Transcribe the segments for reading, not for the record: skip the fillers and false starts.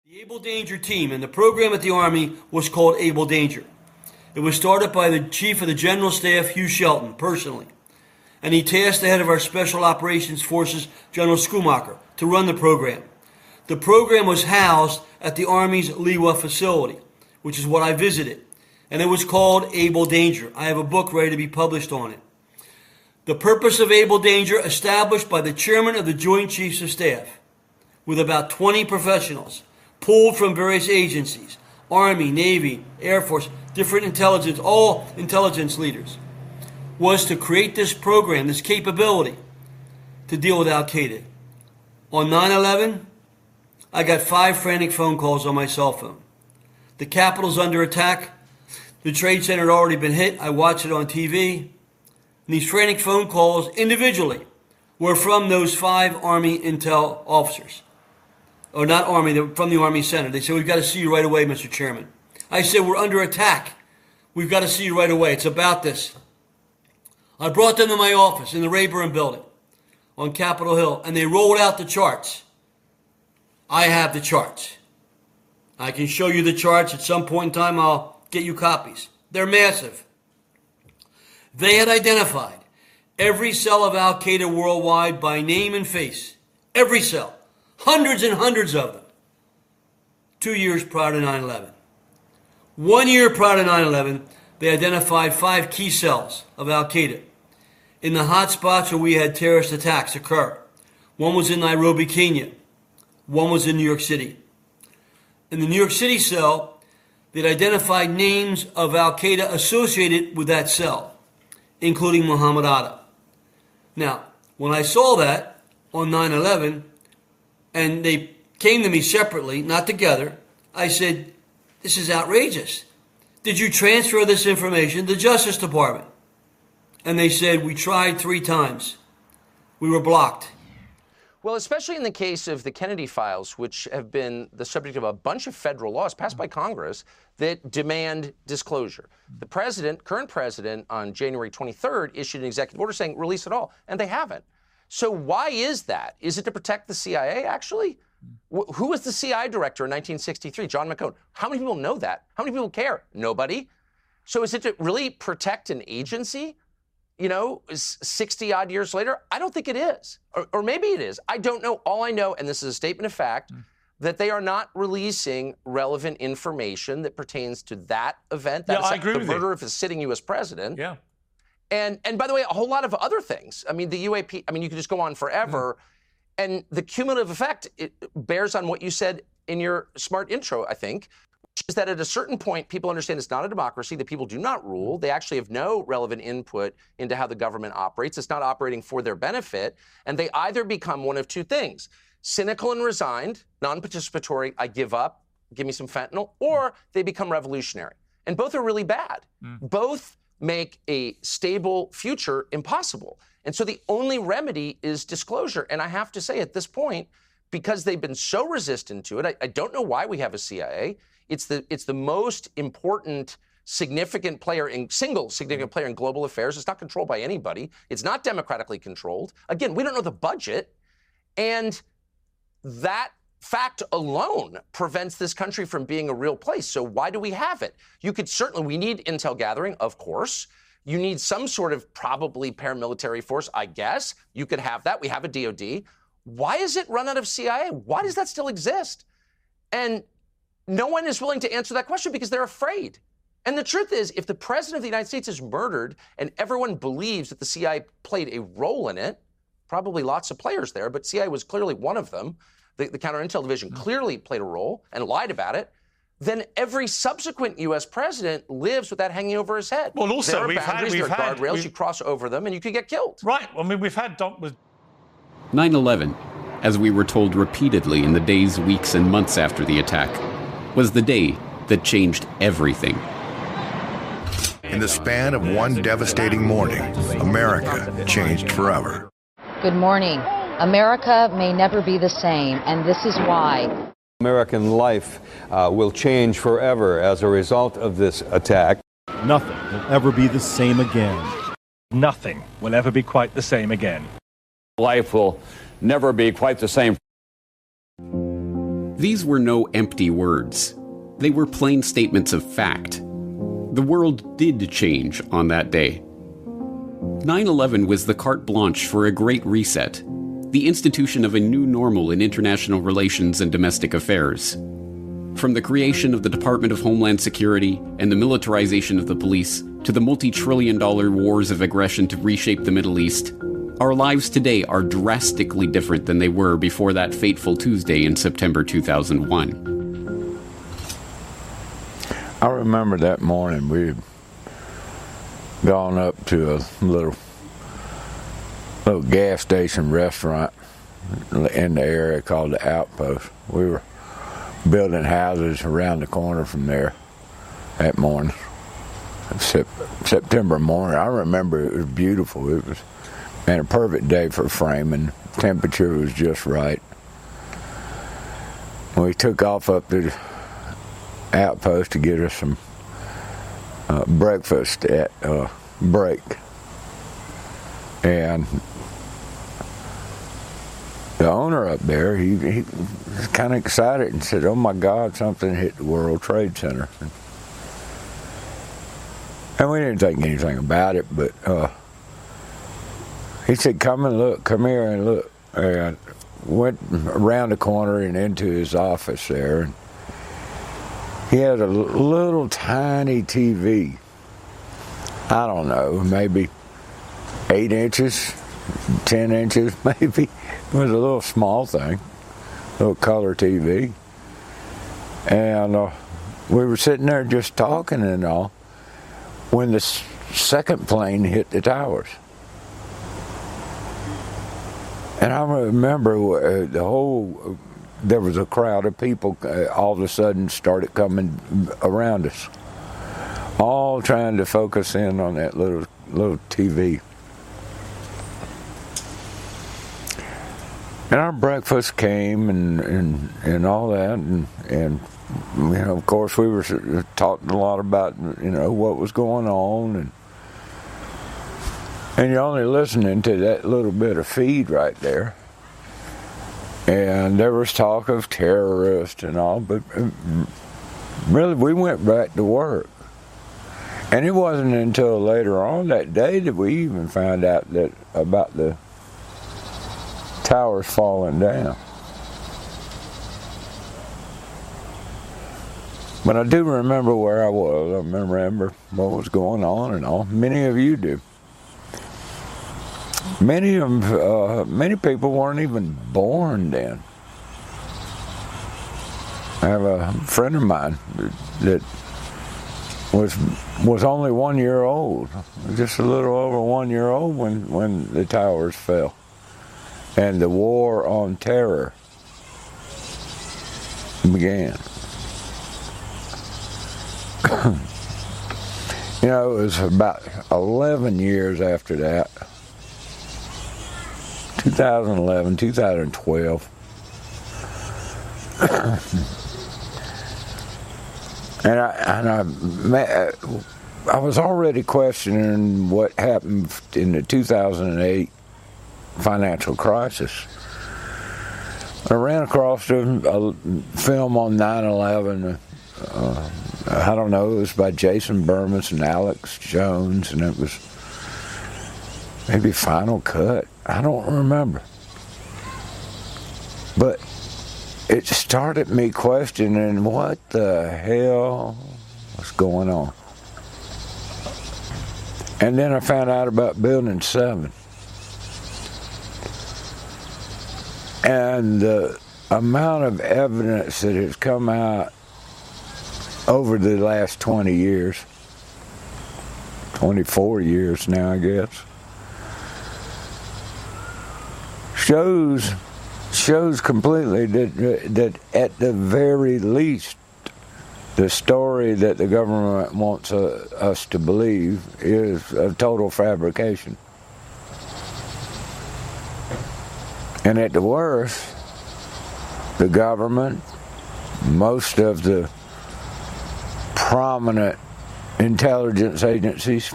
The Able Danger team and the program at the Army was called Able Danger. It was started by the Chief of the General Staff, Hugh Shelton, personally. And he tasked the head of our Special Operations Forces, General Schumacher, to run the program. The program was housed at the Army's Lewa facility, which is what I visited. And it was called Able Danger. I have a book ready to be published on it. The purpose of Able Danger, established by the chairman of the Joint Chiefs of Staff, with about 20 professionals, pulled from various agencies, Army, Navy, Air Force, different intelligence, all intelligence leaders, was to create this program, this capability to deal with Al-Qaeda. On 9/11, I got 5 frantic phone calls on my cell phone. The Capitol's under attack. The Trade Center had already been hit. I watched it on TV. And these frantic phone calls individually were from those 5 Army intel officers. Or not Army, they were from the Army Center. They said, "We've got to see you right away, Mr. Chairman." I said, "We're under attack. We've got to see you right away. It's about this." I brought them to my office in the Rayburn building on Capitol Hill, and they rolled out the charts. I have the charts. I can show you the charts. At some point in time, I'll get you copies. They're massive. They had identified every cell of Al-Qaeda worldwide by name and face. Every cell. Hundreds and hundreds of them. 2 years prior to 9/11. 1 year prior to 9/11, they identified 5 key cells of Al-Qaeda in the hot spots where we had terrorist attacks occur. One was in Nairobi, Kenya. One was in New York City. In the New York City cell, they'd identified names of Al-Qaeda associated with that cell, including Muhammad Atta. Now, when I saw that on 9/11, and they came to me separately, not together, I said, "This is outrageous. Did you transfer this information to the Justice Department?" And they said, "We tried 3 times. We were blocked." Well, especially in the case of the Kennedy files, which have been the subject of a bunch of federal laws passed by Congress that demand disclosure. The president, current president, on January 23rd, issued an executive order saying release it all, and they haven't. So why is that? Is it to protect the CIA, actually? Who was the CIA director in 1963? John McCone. How many people know that? How many people care? Nobody. So is it to really protect an agency? 60-odd years later? I don't think it is. Or maybe it is. I don't know. All I know, and this is a statement of fact, that they are not releasing relevant information that pertains to that event. That I agree with you. The murder of a sitting U.S. president. Yeah. And by the way, a whole lot of other things. I mean, the UAP, you could just go on forever. And the cumulative effect, it bears on what you said in your smart intro, I think, which is that at a certain point, people understand it's not a democracy, that people do not rule. They actually have no relevant input into how the government operates. It's not operating for their benefit. And they either become one of 2 things: cynical and resigned, non-participatory, I give up, give me some fentanyl, or they become revolutionary. And both are really bad. Both make a stable future impossible. And so the only remedy is disclosure. And I have to say at this point, because they've been so resistant to it, I don't know why we have a CIA. It's the most important significant player significant player in global affairs. It's not controlled by anybody. It's not democratically controlled. Again, we don't know the budget. And that fact alone prevents this country from being a real place. So why do we have it? We need intel gathering, of course. You need some sort of probably paramilitary force, I guess. You could have that. We have a DOD. Why is it run out of CIA? Why does that still exist? And no one is willing to answer that question because they're afraid. And the truth is, if the president of the United States is murdered and everyone believes that the CIA played a role in it, probably lots of players there, but CIA was clearly one of them, the counterintel division clearly played a role and lied about it, then every subsequent U.S. president lives with that hanging over his head. Well, also, there are boundaries, there are guardrails, you cross over them, and you could get killed. Right. We've had... 9/11, as we were told repeatedly in the days, weeks, and months after the attack, was the day that changed everything. In the span of one devastating morning, America changed forever. Good morning. America may never be the same, and this is why. American life will change forever as a result of this attack. Nothing will ever be the same again. Nothing will ever be quite the same again. Life will never be quite the same. These were no empty words. They were plain statements of fact. The world did change on that day. 9/11 was the carte blanche for a great reset, the institution of a new normal in international relations and domestic affairs. From the creation of the Department of Homeland Security and the militarization of the police to the multi-trillion-dollar wars of aggression to reshape the Middle East, our lives today are drastically different than they were before that fateful Tuesday in September 2001. I remember that morning we'd gone up to a little gas station restaurant in the area called the Outpost. We were building houses around the corner from there that morning. September morning. I remember it was beautiful. It was a perfect day for framing. Temperature was just right. We took off up to the Outpost to get us some breakfast at break. And the owner up there, he was kind of excited and said, "Oh my God, something hit the World Trade Center." And we didn't think anything about it, but he said, "Come and look, come here and look." And went around the corner and into his office there. And he had a little tiny TV. I don't know, maybe 8 inches, 10 inches maybe. It was a little small thing, little color TV. And we were sitting there just talking and all when the second plane hit the towers. And I remember there was a crowd of people all of a sudden started coming around us, all trying to focus in on that little TV. And our breakfast came and all that, and you know, of course, we were talking a lot about, you know, what was going on, and you're only listening to that little bit of feed right there. And there was talk of terrorists and all, but really we went back to work. And it wasn't until later on that day that we even found out about the towers falling down. But I do remember where I was. I remember what was going on and all. Many of you do. Many people weren't even born then. I have a friend of mine that was only 1 year old, just a little over 1 year old when the towers fell, and the war on terror began. You know, it was about 11 years after that. 2011, 2012. And I was already questioning what happened in the 2008 financial crisis. I ran across a film on 9/11. I don't know, it was by Jason Bermas and Alex Jones, and it was maybe Final Cut. I don't remember. But it started me questioning what the hell was going on. And then I found out about Building 7. And the amount of evidence that has come out over the last 20 years, 24 years now, I guess, shows completely that at the very least, the story that the government wants us to believe is a total fabrication. And at the worst, the government, most of the prominent intelligence agencies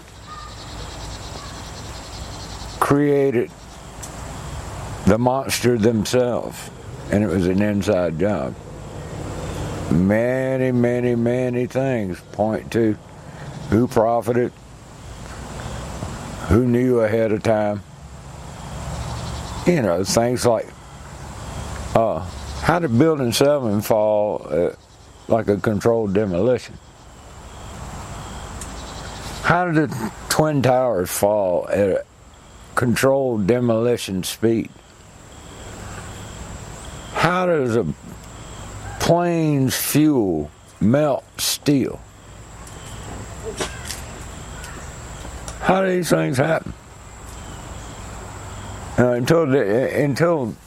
created the monster themselves, and it was an inside job. many, many, many things point to who profited, who knew ahead of time. You know, things like, how did Building 7 fall like a controlled demolition? How did the Twin Towers fall at a controlled demolition speed? How does a plane's fuel melt steel? How do these things happen? Until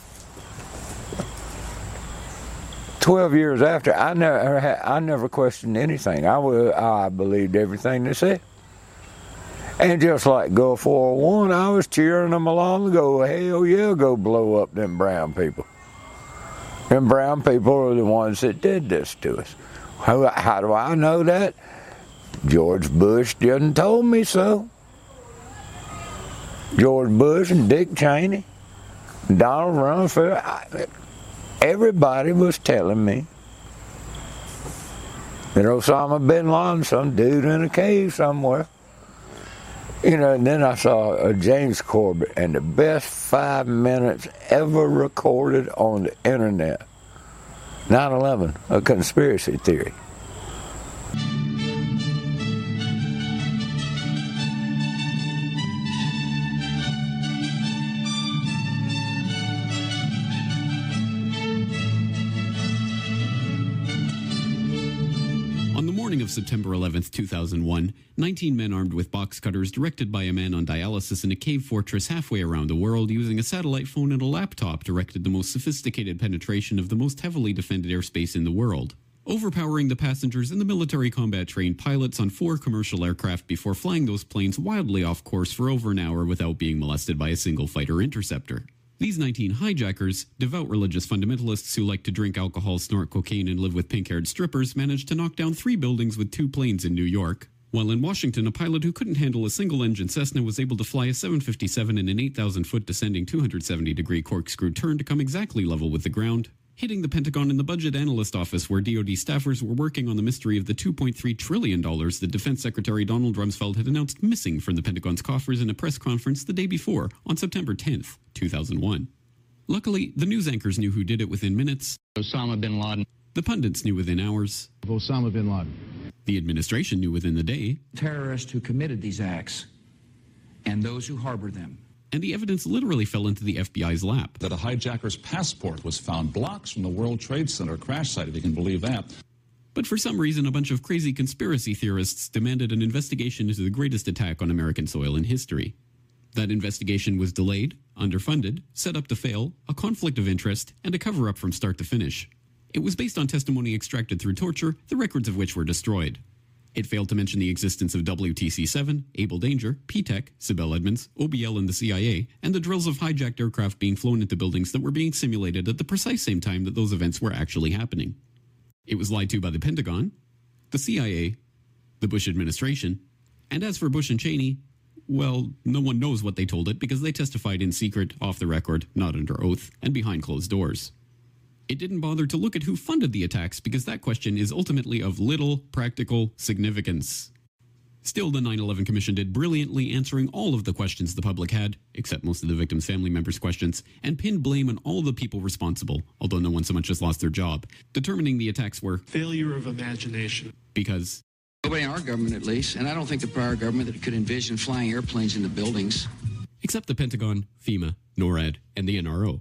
12 years after, I never questioned anything. I believed everything they said. And just like Gulf War I, I was cheering them along to go, hell yeah, go blow up them brown people. Them brown people are the ones that did this to us. How do I know that? George Bush didn't told me so. George Bush and Dick Cheney, Donald Rumsfeld, everybody was telling me that Osama bin Laden, some dude in a cave somewhere. You know, and then I saw James Corbett, and the best 5 minutes ever recorded on the internet. 9/11, a conspiracy theory. Of September 11th, 2001, 19 men armed with box cutters directed by a man on dialysis in a cave fortress halfway around the world using a satellite phone and a laptop directed the most sophisticated penetration of the most heavily defended airspace in the world, overpowering the passengers and the military combat-trained pilots on 4 commercial aircraft before flying those planes wildly off course for over an hour without being molested by a single fighter interceptor. These 19 hijackers, devout religious fundamentalists who like to drink alcohol, snort cocaine, and live with pink-haired strippers, managed to knock down 3 buildings with 2 planes in New York. While in Washington, a pilot who couldn't handle a single-engine Cessna was able to fly a 757 in an 8,000-foot descending 270-degree corkscrew turn to come exactly level with the ground, hitting the Pentagon and the Budget Analyst Office where DoD staffers were working on the mystery of the $2.3 trillion that Defense Secretary Donald Rumsfeld had announced missing from the Pentagon's coffers in a press conference the day before, on September 10th, 2001. Luckily, the news anchors knew who did it within minutes. Osama bin Laden. The pundits knew within hours. Osama bin Laden. The administration knew within the day. Terrorists who committed these acts and those who harbored them. And the evidence literally fell into the FBI's lap. That a hijacker's passport was found blocks from the World Trade Center crash site, if you can believe that. But for some reason, a bunch of crazy conspiracy theorists demanded an investigation into the greatest attack on American soil in history. That investigation was delayed, underfunded, set up to fail, a conflict of interest, and a cover-up from start to finish. It was based on testimony extracted through torture, the records of which were destroyed. It failed to mention the existence of WTC-7, Able Danger, P-TECH, Sibel Edmonds, OBL and the CIA, and the drills of hijacked aircraft being flown into buildings that were being simulated at the precise same time that those events were actually happening. It was lied to by the Pentagon, the CIA, the Bush administration, and as for Bush and Cheney, well, no one knows what they told it because they testified in secret, off the record, not under oath, and behind closed doors. It didn't bother to look at who funded the attacks because that question is ultimately of little practical significance. Still, the 9/11 Commission did brilliantly answering all of the questions the public had, except most of the victims' family members' questions, and pinned blame on all the people responsible, although no one so much as lost their job, determining the attacks were failure of imagination. Because nobody in our government, at least, and I don't think the prior government that could envision flying airplanes into buildings. Except the Pentagon, FEMA, NORAD, and the NRO.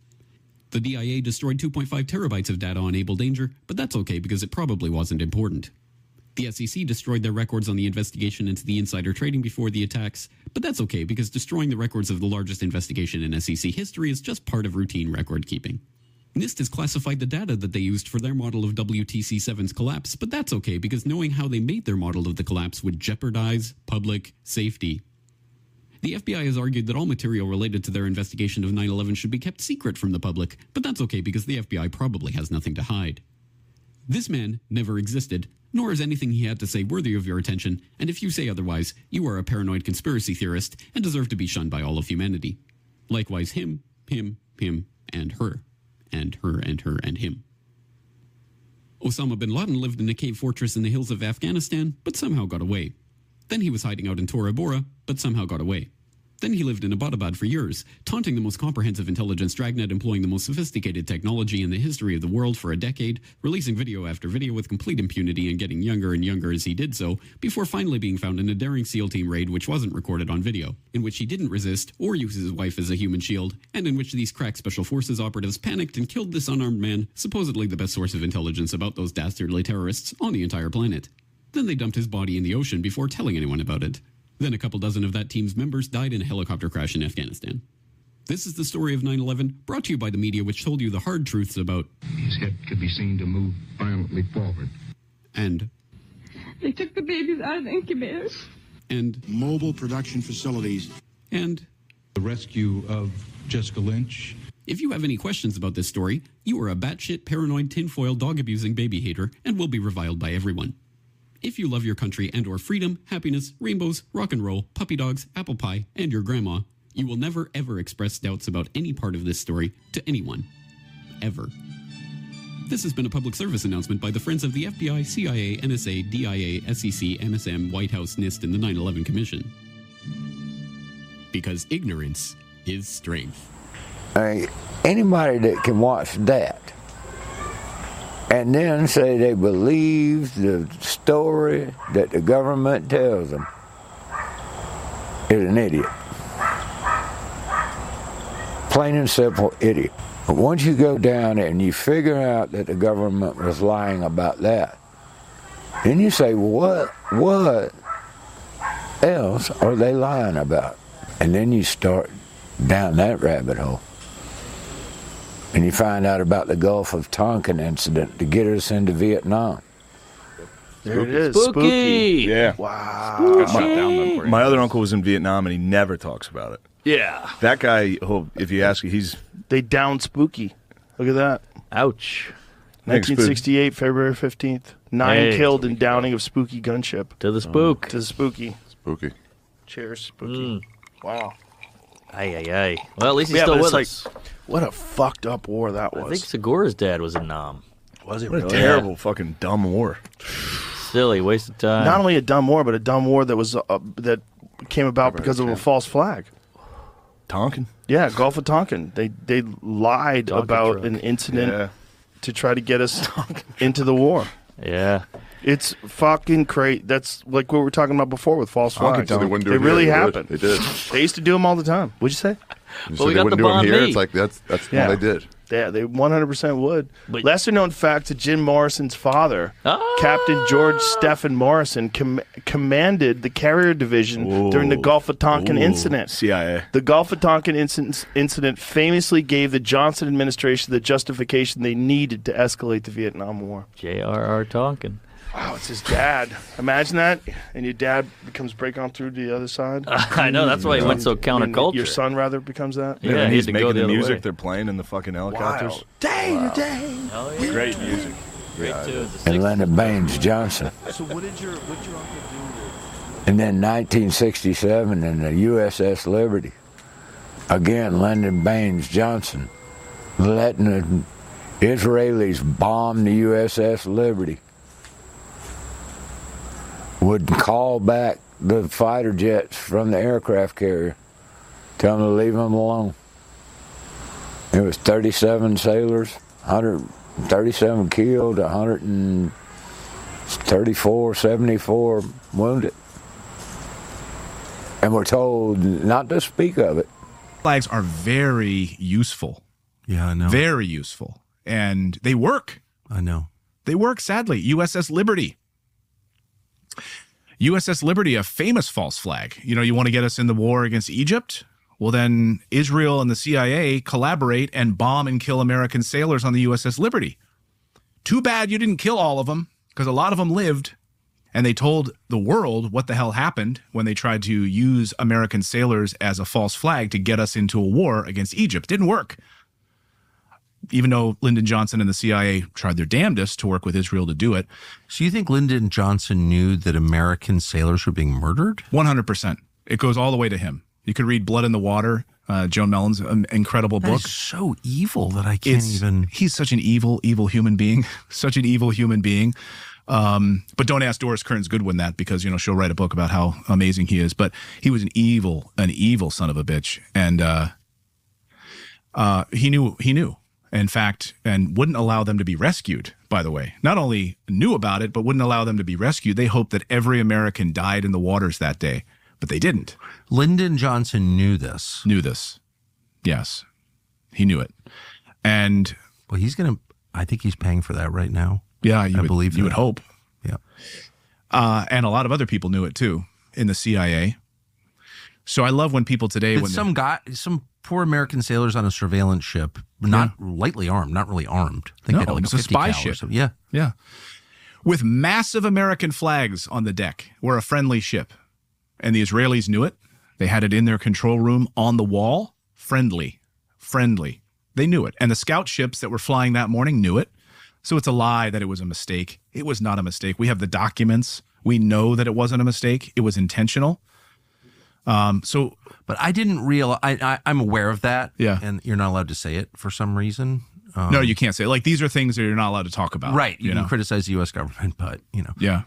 The DIA destroyed 2.5 terabytes of data on Able Danger, but that's okay because it probably wasn't important. The SEC destroyed their records on the investigation into the insider trading before the attacks, but that's okay because destroying the records of the largest investigation in SEC history is just part of routine record keeping. NIST has classified the data that they used for their model of WTC-7's collapse, but that's okay because knowing how they made their model of the collapse would jeopardize public safety. The FBI has argued that all material related to their investigation of 9/11 should be kept secret from the public, but that's okay because the FBI probably has nothing to hide. This man never existed, nor is anything he had to say worthy of your attention, and if you say otherwise, you are a paranoid conspiracy theorist and deserve to be shunned by all of humanity. Likewise him, and her, and her, and her, and him. Osama bin Laden lived in a cave fortress in the hills of Afghanistan, but somehow got away. Then he was hiding out in Tora Bora, but somehow got away. Then he lived in Abbottabad for years, taunting the most comprehensive intelligence dragnet employing the most sophisticated technology in the history of the world for a decade, releasing video after video with complete impunity and getting younger and younger as he did so, before finally being found in a daring SEAL team raid which wasn't recorded on video, in which he didn't resist or use his wife as a human shield, and in which these crack special forces operatives panicked and killed this unarmed man, supposedly the best source of intelligence about those dastardly terrorists on the entire planet. Then they dumped his body in the ocean before telling anyone about it. Then a couple dozen of that team's members died in a helicopter crash in Afghanistan. This is the story of 9/11, brought to you by the media which told you the hard truths about... His head could be seen to move violently forward. And... They took the babies out of the incubators. And... Mobile production facilities. And... The rescue of Jessica Lynch. If you have any questions about this story, you are a batshit, paranoid, tinfoil, dog-abusing baby hater and will be reviled by everyone. If you love your country and or freedom, happiness, rainbows, rock and roll, puppy dogs, apple pie, and your grandma, you will never ever express doubts about any part of this story to anyone. Ever. This has been a public service announcement by the Friends of the FBI, CIA, NSA, DIA, SEC, MSM, White House, NIST, and the 9/11 Commission. Because ignorance is strength. Anybody that can watch that and then say they believe the story that the government tells them is an idiot. Plain and simple idiot. But once you go down and you figure out that the government was lying about that, then you say, what else are they lying about? And then you start down that rabbit hole. And you find out about the Gulf of Tonkin incident to get us into Vietnam. There it is. Spooky. Yeah. Wow. My other uncle was in Vietnam, and he never talks about it. Yeah. That guy, if you ask, They downed Spooky. Look at that. Ouch. 1968, February 15th. 9 killed in downing of Spooky gunship. To the spook. To the Spooky. Spooky. Cheers, Spooky. Wow. Aye. Well, at least he's still with us. What a fucked up war that was. I think Segura's dad was in Nam. Was it What really? a terrible fucking dumb war. Silly, waste of time. Not only a dumb war, but a dumb war that was that came about because of a false flag. Tonkin? Yeah, Gulf of Tonkin. They lied Tonkin about truck. an incident to try to get us into the war. Yeah. It's fucking crazy. That's like what we were talking about before with false flags. So they wouldn't do They it really here. happened. They did. They used to do them all the time. What'd you say? You said they wouldn't do them here. It's like that's what they did. Yeah, they 100% would. Lesser known fact to Jim Morrison's father, Captain George Stephen Morrison, commanded the carrier division during the Gulf of Tonkin incident. CIA. The Gulf of Tonkin incident famously gave the Johnson administration the justification they needed to escalate the Vietnam War. J.R.R. Tonkin. Wow, it's his dad. Imagine that, and your dad becomes break on through to the other side. I know, that's why he went so counterculture. Your son, rather, becomes that. Yeah, and he he's had to go making the the other music way. they're playing in the fucking helicopters. Wow. Day. Oh, yeah. Great music. Great too. And Lyndon Baines Johnson. So what did your uncle do? And then 1967 in the USS Liberty. Again, Lyndon Baines Johnson letting the Israelis bomb the USS Liberty. Would call back the fighter jets from the aircraft carrier, tell them to leave them alone. It was 37 sailors, 137 killed, 134, 74 wounded. And we're told not to speak of it. Flags are very useful. Yeah, I know. Very useful. And they work. I know. They work, sadly. USS Liberty. USS Liberty, a famous false flag. You know, you want to get us in the war against Egypt? Well, then Israel and the CIA collaborate and bomb and kill American sailors on the USS Liberty. Too bad you didn't kill all of them, because a lot of them lived. And they told the world what the hell happened when they tried to use American sailors as a false flag to get us into a war against Egypt. Didn't work. Even though Lyndon Johnson and the CIA tried their damnedest to work with Israel to do it. So you think Lyndon Johnson knew that American sailors were being murdered? 100%. It goes all the way to him. You could read Blood in the Water, Joan Mellon's incredible book. That is so evil that I can't even. He's such an evil human being. Such an evil human being. But don't ask Doris Kearns Goodwin that, because she'll write a book about how amazing he is. But he was an evil son of a bitch, and he knew. In fact, and wouldn't allow them to be rescued. By the way, not only knew about it, but wouldn't allow them to be rescued. They hoped that every American died in the waters that day, but they didn't. Lyndon Johnson knew this. Yes, he knew it, and well, I think he's paying for that right now. Yeah, I believe you would hope. Yeah. And a lot of other people knew it too in the CIA. So I love when people today, some poor American sailors on a surveillance ship, not lightly armed, not really armed. I think they had it was a spy ship. Yeah. With massive American flags on the deck, were a friendly ship, and the Israelis knew it. They had it in their control room on the wall. Friendly. They knew it, and the scout ships that were flying that morning knew it. So it's a lie that it was a mistake. It was not a mistake. We have the documents. We know that it wasn't a mistake. It was intentional. But I didn't realize. I'm aware of that. Yeah, and you're not allowed to say it for some reason. No, you can't say it. Like, these are things that you're not allowed to talk about. Right. You can criticize the U.S. government, but Yeah.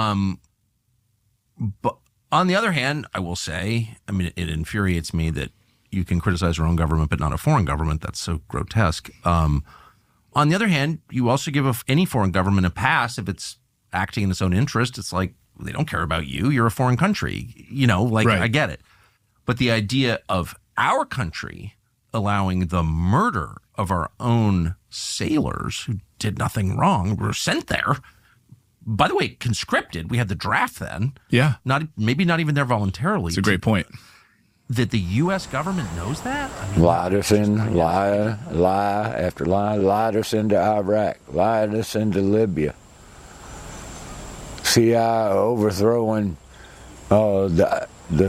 But on the other hand, I will say, I mean, it infuriates me that you can criticize your own government, but not a foreign government. That's so grotesque. On the other hand, you also give any foreign government a pass if it's acting in its own interest. It's like, they don't care about you. You're a foreign country. Right. I get it. But the idea of our country allowing the murder of our own sailors who did nothing wrong, were sent there, by the way, conscripted. We had the draft then. Yeah. Maybe not even there voluntarily. It's a great point. That the U.S. government knows that? Lied us in, lie after lie, lied us into Iraq, lied us into Libya. CIA overthrowing the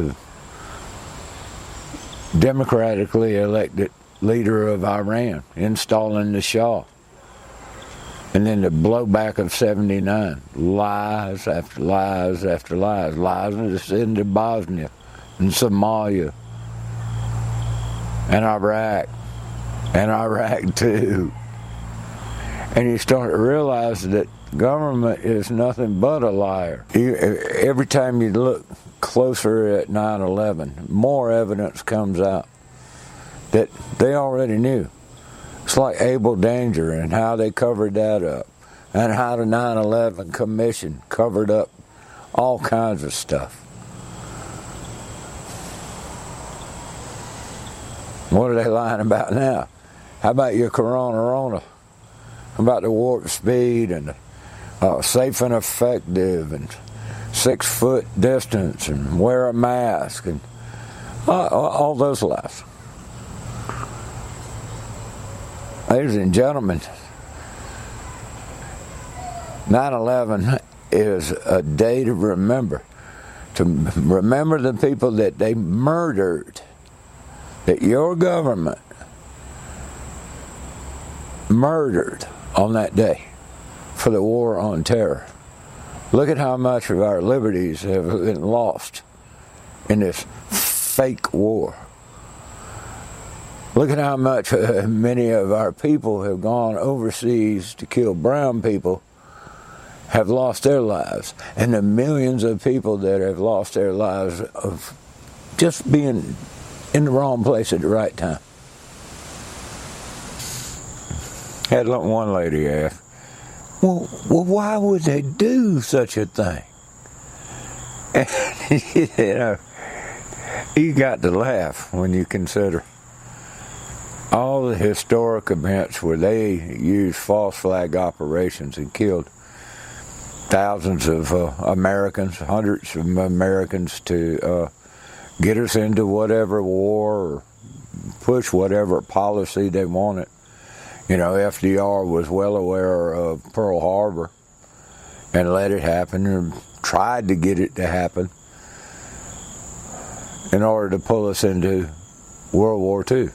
democratically elected leader of Iran, installing the Shah. And then the blowback of 79, lies after lies after lies, lies us into Bosnia and Somalia and Iraq too. And you start to realize that government is nothing but a liar. Every time you look closer at 9/11, more evidence comes out that they already knew. It's like Able Danger and how they covered that up, and how the 9/11 Commission covered up all kinds of stuff. What are they lying about now? How about your Corona? How about the warp speed and safe and effective and 6 foot distance and wear a mask and all those lies? Ladies and gentlemen, 9/11 is a day to remember the people that they murdered, that your government murdered on that day for the war on terror. Look at how much of our liberties have been lost in this fake war. Look at how much many of our people have gone overseas to kill brown people, have lost their lives, and the millions of people that have lost their lives of just being in the wrong place at the right time. Had one lady ask, well, why would they do such a thing? And, you got to laugh when you consider all the historic events where they used false flag operations and killed thousands of Americans, hundreds of Americans to get us into whatever war or push whatever policy they wanted. FDR was well aware of Pearl Harbor and let it happen, or tried to get it to happen in order to pull us into World War II.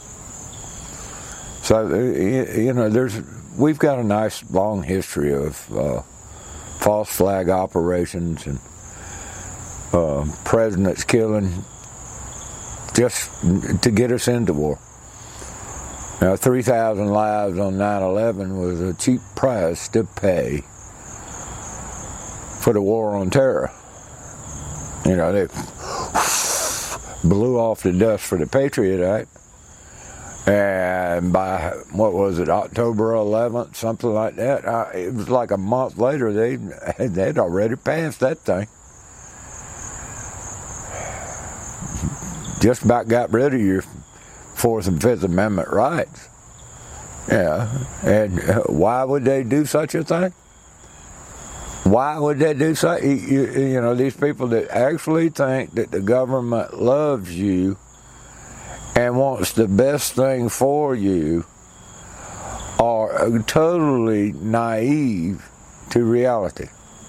So, we've got a nice long history of false flag operations and presidents killing just to get us into war. Now, 3,000 lives on 9/11 was a cheap price to pay for the war on terror. You know, they blew off the dust for the Patriot Act. And by, what was it, October 11th, something like that, it was like a month later, they'd already passed that thing. Just about got rid of your Fourth and Fifth Amendment rights. Yeah, and why would they do such a thing? Why would they do such? You know, these people that actually think that the government loves you and wants the best thing for you are totally naive to reality.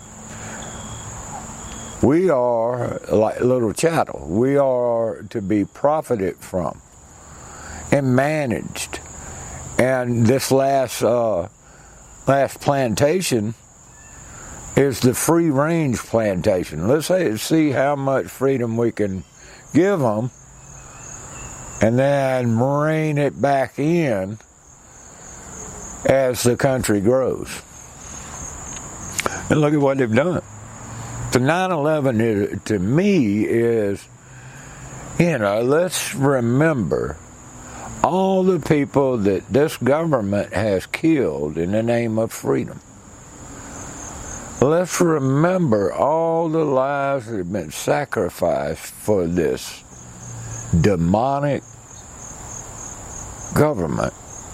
We are like little chattel. We are to be profited from and managed. And this last plantation is the free range plantation. Let's see how much freedom we can give them, and then rein it back in as the country grows. And look at what they've done. The 9/11 to me is, you know, let's remember all the people that this government has killed in the name of freedom. Let's remember all the lives that have been sacrificed for this demonic government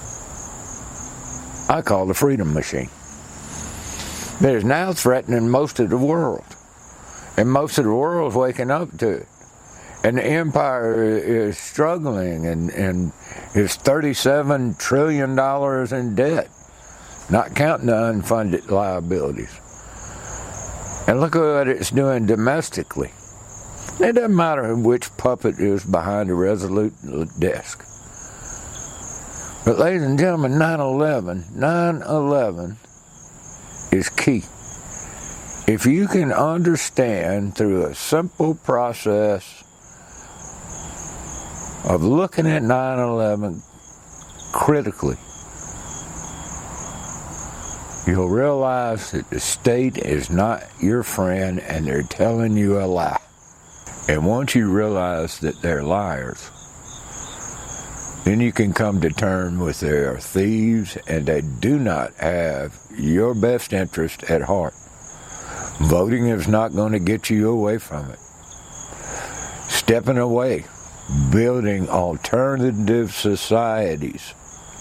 I call the freedom machine. That is now threatening most of the world. And most of the world is waking up to it. And the empire is struggling and is $37 trillion in debt, not counting the unfunded liabilities. And look at what it's doing domestically. It doesn't matter which puppet is behind the Resolute desk. But ladies and gentlemen, 9/11 is key. If you can understand through a simple process of looking at 9/11 critically, you'll realize that the state is not your friend and they're telling you a lie. And once you realize that they're liars, then you can come to terms with they are thieves and they do not have your best interest at heart. Voting is not going to get you away from it. Stepping away, building alternative societies,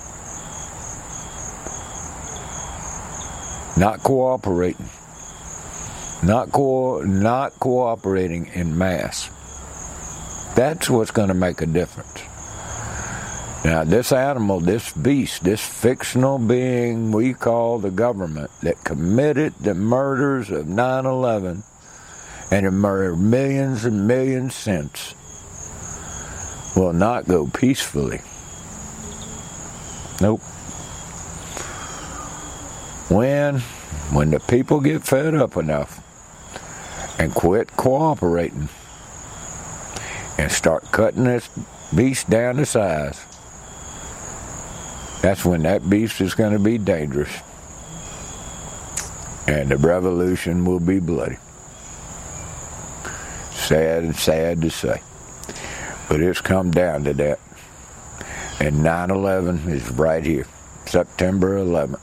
not cooperating, not cooperating en masse. That's what's going to make a difference. Now, this animal, this beast, this fictional being we call the government that committed the murders of 9/11 and have murdered millions and millions since will not go peacefully. Nope. When the people get fed up enough and quit cooperating and start cutting this beast down to size, that's when that beast is going to be dangerous. And the revolution will be bloody. Sad to say. But it's come down to that. And 9/11 is right here. September 11th.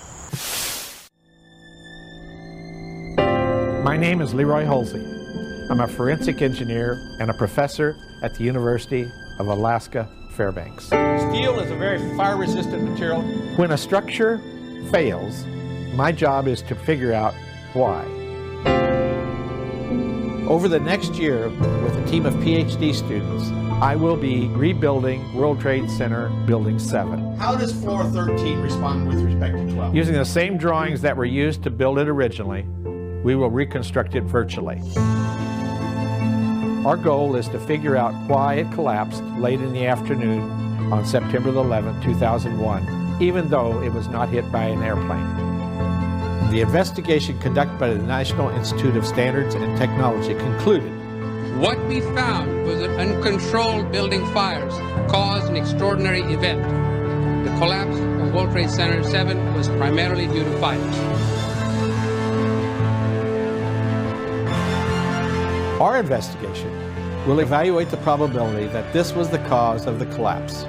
My name is Leroy Halsey. I'm a forensic engineer and a professor at the University of Alaska Fairbanks. Steel is a very fire-resistant material. When a structure fails, my job is to figure out why. Over the next year, with a team of PhD students, I will be rebuilding World Trade Center Building 7. How does floor 13 respond with respect to 12? Using the same drawings that were used to build it originally, we will reconstruct it virtually. Our goal is to figure out why it collapsed late in the afternoon on September 11, 2001, even though it was not hit by an airplane. The investigation conducted by the National Institute of Standards and Technology concluded What we found was that uncontrolled building fires caused an extraordinary event. The collapse of World Trade Center 7 was primarily due to fires. Our investigation will evaluate the probability that this was the cause of the collapse.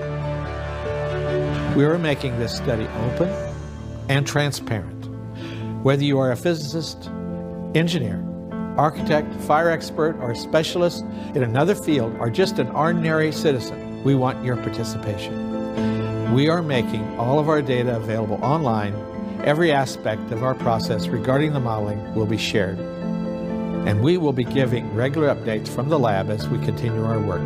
We are making this study open and transparent. Whether you are a physicist, engineer, architect, fire expert, or a specialist in another field, or just an ordinary citizen, we want your participation. We are making all of our data available online. Every aspect of our process regarding the modeling will be shared. And we will be giving regular updates from the lab as we continue our work.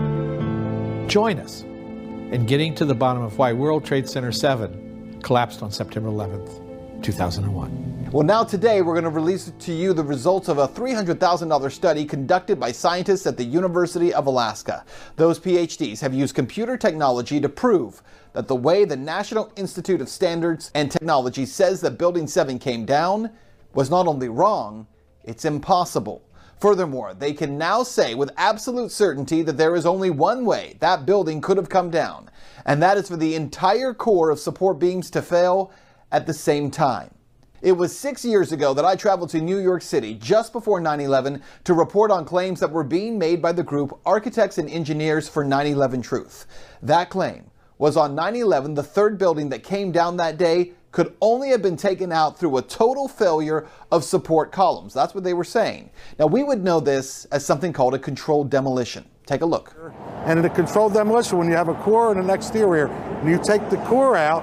Join us in getting to the bottom of why World Trade Center 7 collapsed on September 11th, 2001. Well, now today we're going to release to you the results of a $300,000 study conducted by scientists at the University of Alaska. Those PhDs have used computer technology to prove that the way the National Institute of Standards and Technology says that Building 7 came down was not only wrong, it's impossible. Furthermore, they can now say with absolute certainty that there is only one way that building could have come down, and that is for the entire core of support beams to fail at the same time. It was 6 years ago that I traveled to New York City just before 9/11 to report on claims that were being made by the group Architects and Engineers for 9/11 Truth. That claim was on 9/11, the third building that came down that day could only have been taken out through a total failure of support columns. That's what they were saying. Now, we would know this as something called a controlled demolition. Take a look. And in a controlled demolition, when you have a core and an exterior, and you take the core out,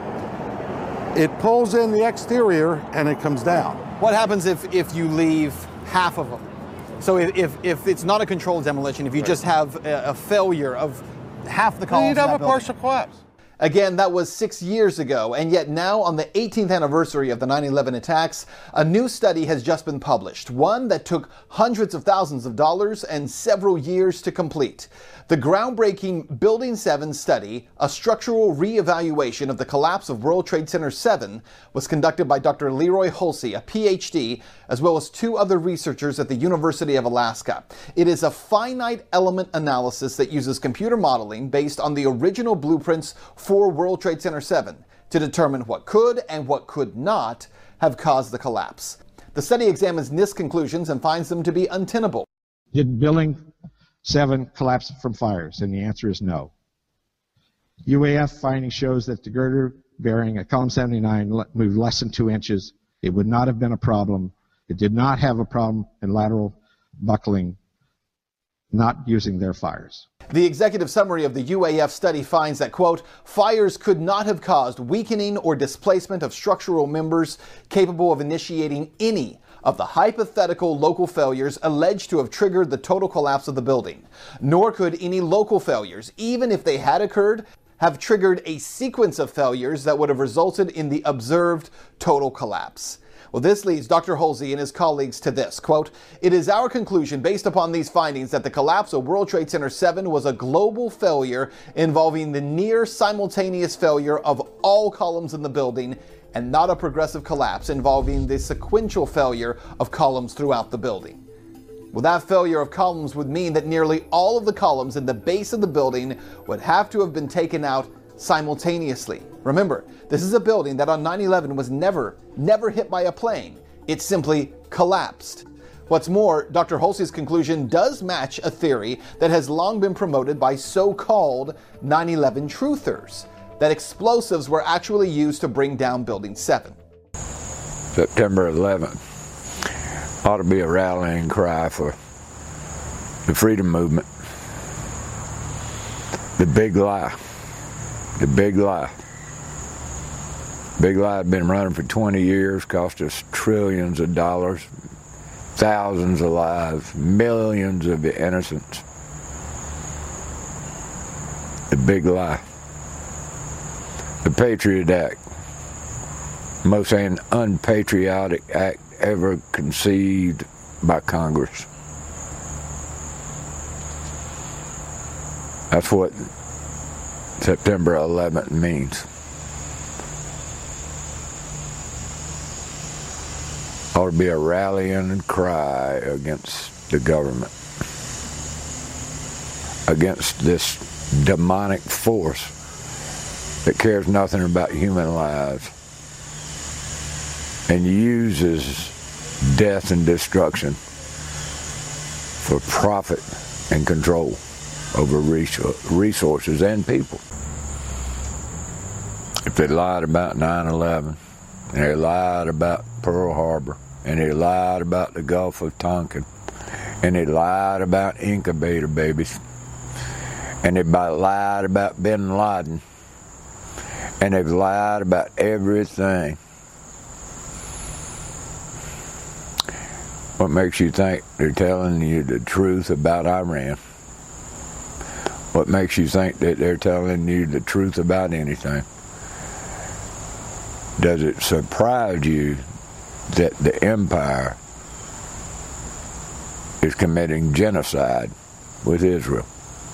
it pulls in the exterior and it comes down. What happens if you leave half of them? So if it's not a controlled demolition, if you just have a failure of half the columns, you'd have a partial collapse. Again, that was 6 years ago, and yet now on the 18th anniversary of the 9/11 attacks, a new study has just been published, one that took hundreds of thousands of dollars and several years to complete. The groundbreaking Building 7 study, a structural reevaluation of the collapse of World Trade Center 7, was conducted by Dr. Leroy Hulsey, a PhD, as well as two other researchers at the University of Alaska. It is a finite element analysis that uses computer modeling based on the original blueprints for World Trade Center 7 to determine what could and what could not have caused the collapse. The study examines NIST conclusions and finds them to be untenable. Did Building 7 collapse from fires? And the answer is no. UAF finding shows that the girder bearing at column 79 moved less than 2 inches. It would not have been a problem. It did not have a problem in lateral buckling, not using their fires. The executive summary of the UAF study finds that, quote, fires could not have caused weakening or displacement of structural members capable of initiating any of the hypothetical local failures alleged to have triggered the total collapse of the building. Nor could any local failures, even if they had occurred, have triggered a sequence of failures that would have resulted in the observed total collapse. Well, this leads Dr. Hulsey and his colleagues to this, quote, it is our conclusion based upon these findings that the collapse of World Trade Center 7 was a global failure involving the near simultaneous failure of all columns in the building and not a progressive collapse involving the sequential failure of columns throughout the building. Well, that failure of columns would mean that nearly all of the columns in the base of the building would have to have been taken out simultaneously. Remember, this is a building that on 9/11 was never hit by a plane. It simply collapsed. What's more, Dr. Hulsey's conclusion does match a theory that has long been promoted by so-called 9/11 truthers, that explosives were actually used to bring down Building 7. September 11th ought to be a rallying cry for the freedom movement. The big lie. The big lie. Big lie had been running for 20 years, cost us trillions of dollars, thousands of lives, millions of innocents. The big lie. The Patriot Act, most unpatriotic act ever conceived by Congress. That's what September 11th means. Ought to be a rallying cry against the government. against this demonic force that cares nothing about human lives and uses death and destruction for profit and control over resources and people. If they lied about 9/11, and they lied about Pearl Harbor, and they lied about the Gulf of Tonkin, and they lied about incubator babies, and they lied about Bin Laden, and they've lied about everything, what makes you think they're telling you the truth about Iran? What makes you think that they're telling you the truth about anything? Does it surprise you that the empire is committing genocide with Israel?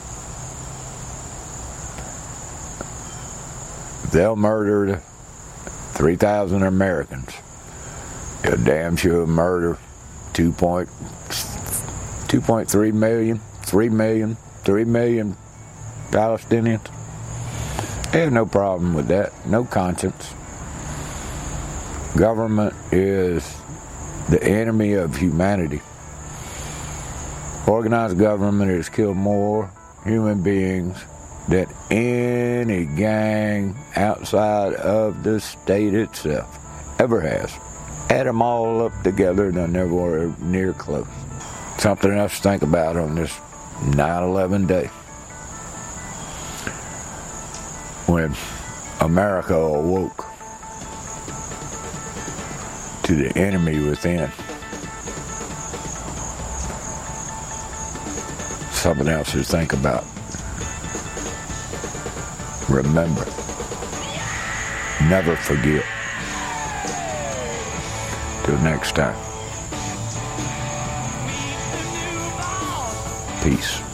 They'll murder 3,000 Americans. They'll damn sure murder 2.3 million, 3 million Palestinians. They have no problem with that, no conscience. Government is the enemy of humanity. Organized government has killed more human beings than any gang outside of the state itself ever has. Add them all up together, they're never near close. Something else to think about on this 9/11 day, when America awoke to the enemy within. Something else to think about. Remember, never forget. Till next time. Peace.